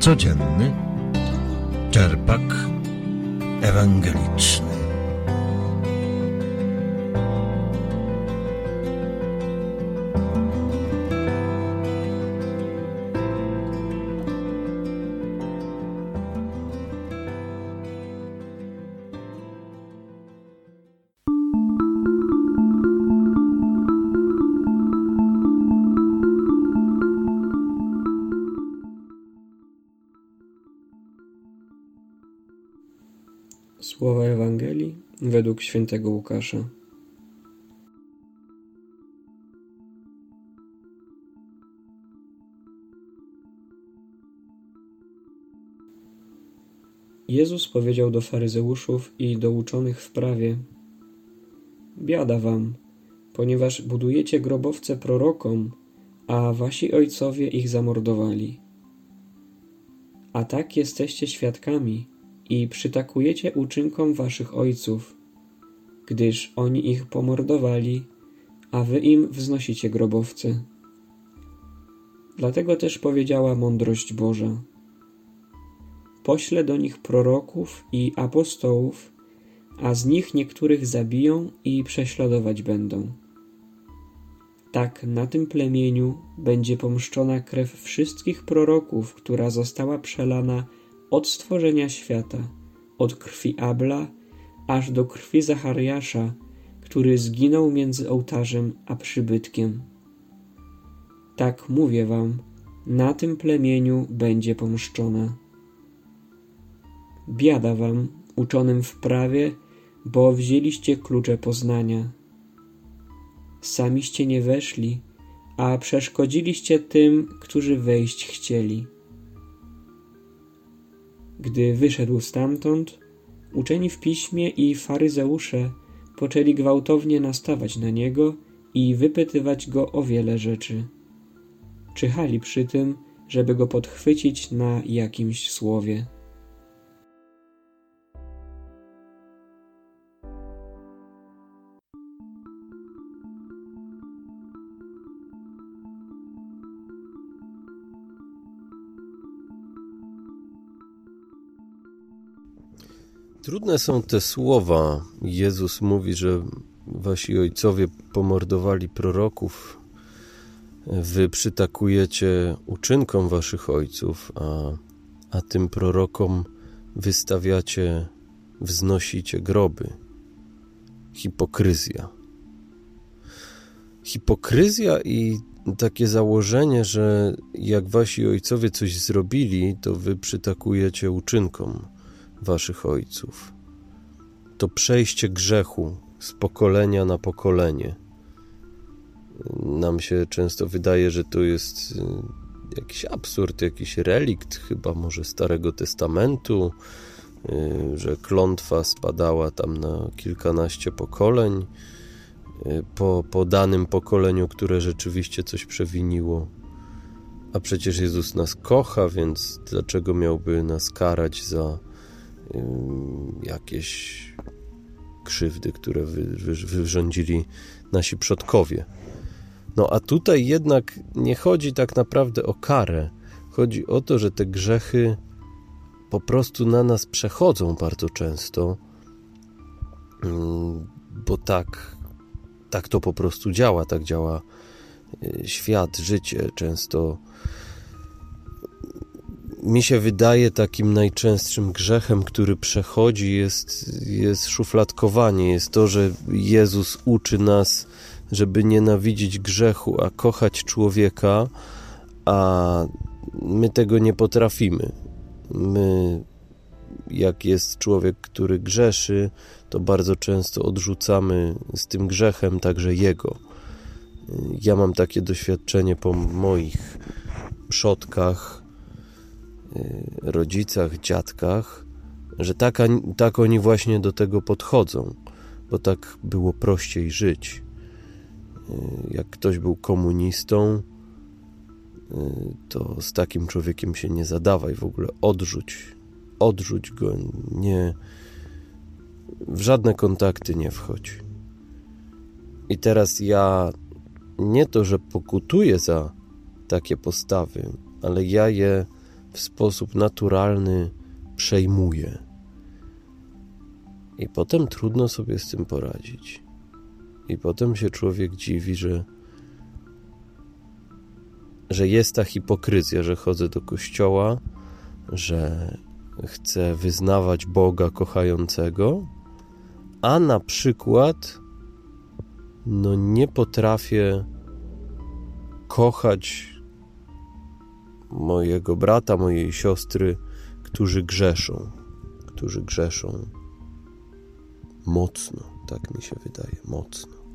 Codzienny czerpak ewangeliczny. Słowa Ewangelii według świętego Łukasza. Jezus powiedział do faryzeuszów i do uczonych w prawie: biada wam, ponieważ budujecie grobowce prorokom, a wasi ojcowie ich zamordowali. A tak jesteście świadkami i przytakujecie uczynkom waszych ojców, gdyż oni ich pomordowali, a wy im wznosicie grobowce. Dlatego też powiedziała mądrość Boża: poślę do nich proroków i apostołów, a z nich niektórych zabiją i prześladować będą. Tak na tym plemieniu będzie pomszczona krew wszystkich proroków, która została przelana od stworzenia świata, od krwi Abla aż do krwi Zachariasza, który zginął między ołtarzem a przybytkiem. Tak mówię wam, na tym plemieniu będzie pomszczona. Biada wam, uczonym w prawie, bo wzięliście klucze poznania. Samiście nie weszli, a przeszkodziliście tym, którzy wejść chcieli. Gdy wyszedł stamtąd, uczeni w piśmie i faryzeusze poczęli gwałtownie nastawać na niego i wypytywać go o wiele rzeczy. Czyhali przy tym, żeby go podchwycić na jakimś słowie. Trudne są te słowa. Jezus mówi, że wasi ojcowie pomordowali proroków. Wy przytakujecie uczynkom waszych ojców, a tym prorokom wystawiacie, wznosicie groby. Hipokryzja. Hipokryzja i takie założenie, że jak wasi ojcowie coś zrobili, to wy przytakujecie uczynkom waszych ojców. To przejście grzechu z pokolenia na pokolenie. Nam się często wydaje, że to jest jakiś absurd, jakiś relikt chyba może Starego Testamentu, że klątwa spadała tam na kilkanaście pokoleń, po danym pokoleniu, które rzeczywiście coś przewiniło. A przecież Jezus nas kocha, więc dlaczego miałby nas karać za jakieś krzywdy, które wyrządzili nasi przodkowie. No a tutaj jednak nie chodzi tak naprawdę o karę. Chodzi o to, że te grzechy po prostu na nas przechodzą bardzo często, bo tak to po prostu działa, tak działa świat, życie. Często mi się wydaje, takim najczęstszym grzechem, który przechodzi, jest szufladkowanie. Jest to, że Jezus uczy nas, żeby nienawidzić grzechu, a kochać człowieka, a my tego nie potrafimy. My, jak jest człowiek, który grzeszy, to bardzo często odrzucamy z tym grzechem także jego. Ja mam takie doświadczenie po moich przodkach, rodzicach, dziadkach, że tak oni właśnie do tego podchodzą, bo tak było prościej żyć. Jak ktoś był komunistą, to z takim człowiekiem się nie zadawaj, w ogóle odrzuć go, w żadne kontakty nie wchodź. I teraz ja nie to, że pokutuję za takie postawy, ale ja je w sposób naturalny przejmuje. I potem trudno sobie z tym poradzić. I potem się człowiek dziwi, że jest ta hipokryzja, że chodzę do kościoła, że chcę wyznawać Boga kochającego, a na przykład nie potrafię kochać mojego brata, mojej siostry, którzy grzeszą mocno, tak mi się wydaje, mocno.